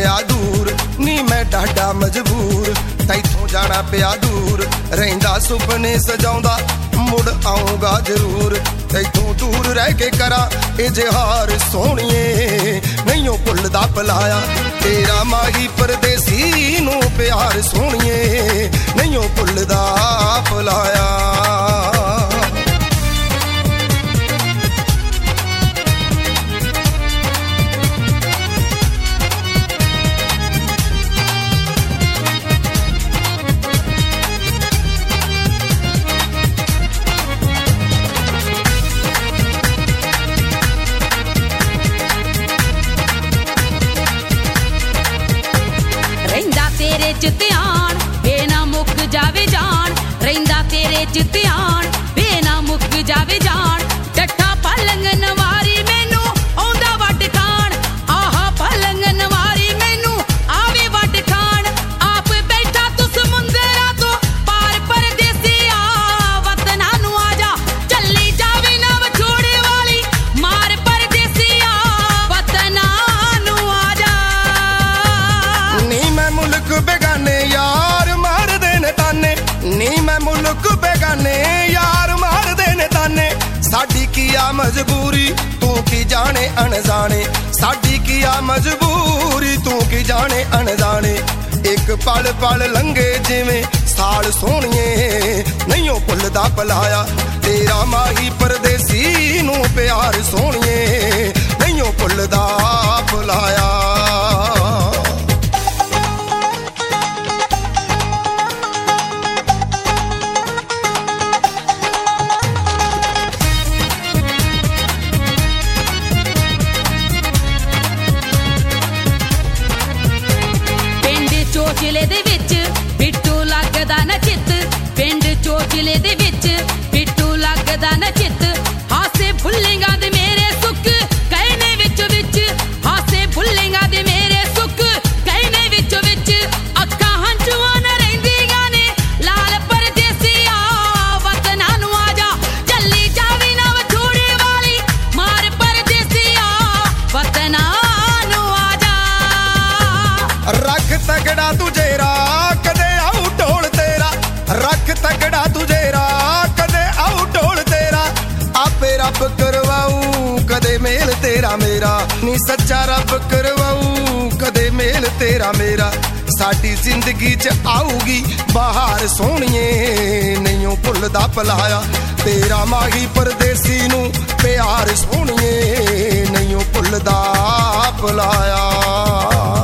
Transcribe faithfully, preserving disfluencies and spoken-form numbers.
पिया दूर नी मैं डाडा मजबूर तैथों जाना पिया दूर रहिंदा सुपने सजाउंदा मुड़ आऊंगा जरूर तैथों दूर रह के करा इजहार सोहणिए नहीं भुलदा भुलाया तेरा माही परदेसी नू प्यार सोहणिए नहीं भुलदा भुलाया तेरे च ध्यान बेना मुक जावे जान रहिंदा तेरे च ध्यान बेना मुक जावे जान डट्ठा पलंग नवारी मैनू आउंदा वट खान आहा पलंग नवारी मैनू आवे वट खान आप बैठा तू समुंदरा तो पार परदेसिया वतना नू आजा चली जावे ना विछोड़े वाली मार परदेसिया वतना नू आजा नी मैं मुल्क बेगाने यार मार देने ताने नी मैं मुल्क बेगाने यार मार देने ताने साडी किया मजबूरी तू की जाने अनजाने साडी किया मजबूरी तू की जाने अनजाने एक पल पल लंघे जिवें साल सोहणिए नहीं भुलदा भुलाया तेरा माही परदेसी नू प्यार सोहणिए नहीं भुलदा भुलाया चोचले दे विच बिट्टू लगदा न चित पिंड चोचले दे विच बिट्टू लगदा न चित हासे भुल्लेगा दे मेरे सुख कहने विच विच हासे भुल्लेगा दे मेरे सुख कहने विच विच अक्खां हंझुआं न रहिंदियां ने लाल परदेसिया वतना नू आजा चली जावी ना विछोड़े वाली मार परदेसिया वतना नू आजा रख तगड़ा तुझेरा कदे आऊ ढोल तेरा रख तगड़ा तुझेरा कदे आऊ ढोल तेरा आपे रब करवाऊ कदे मेल तेरा मेरा नी सच्चा रब करवाऊ कदे मेल तेरा मेरा साडी जिंदगी च आऊगी बहार सोहणिए नहीं भुलदा भुलाया तेरा माही परदेसी नू प्यार सोहणिए नहीं भुलदा भुलाया।